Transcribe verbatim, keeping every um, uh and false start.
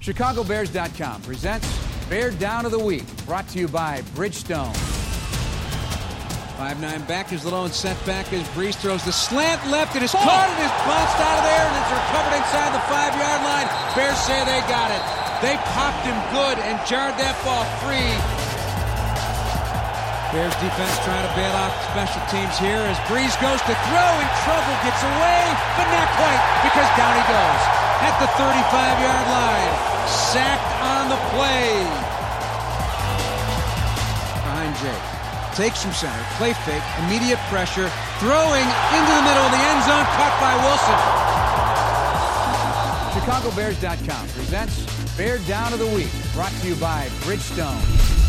Chicago Bears dot com presents Bear Down of the Week, brought to you by Bridgestone. five nine back is the lone setback as Brees throws the slant left. It is caught and is bounced out of there, and it's recovered inside the five-yard line. Bears say they got it. They popped him good and jarred that ball free. Bears defense trying to bail out special teams here as Brees goes to throw in trouble, gets away, but not quite because down he goes at the thirty-five-yard line. Sacked on the play. Behind Jake. Takes from center, play fake, immediate pressure, throwing into the middle of the end zone, caught by Wilson. Chicago Bears dot com presents Bear Down of the Week, brought to you by Bridgestone.